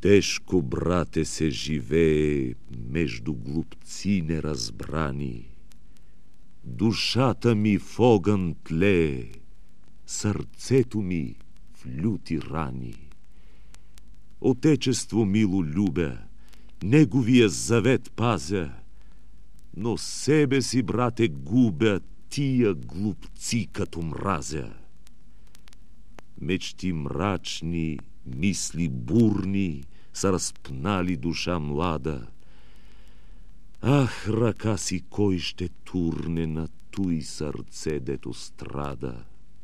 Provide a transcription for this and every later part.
Тежко, брате, се живее между глупци неразбрани. Душата ми в огън тлее, сърцето ми в люти рани. Отечество мило любя, неговия завет пазя, но себе си, брате, губя, тия глупци като мразя. Мечти мрачни, мисли бурни са разпнали душа млада. Ах, ръка си кой ще турне на туй сърце, дето страда?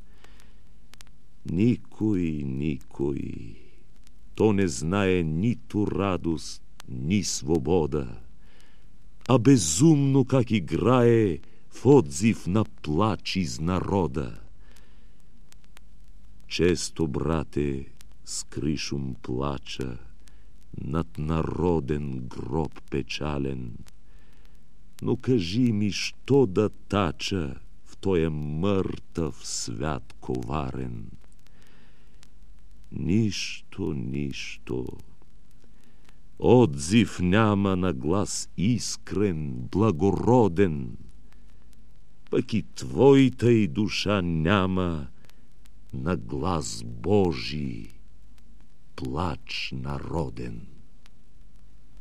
Никой, то не знае нито радост, ни свобода, а безумно как играе в отзив на плач из народа. Често, брате, с кришум плача над народен гроб печален, но кажи ми, що да тача в тоя мъртъв свят коварен? Нищо. Отзив няма на глас искрен, благороден, пък и твоята и душа няма на глас Божий, плач народен.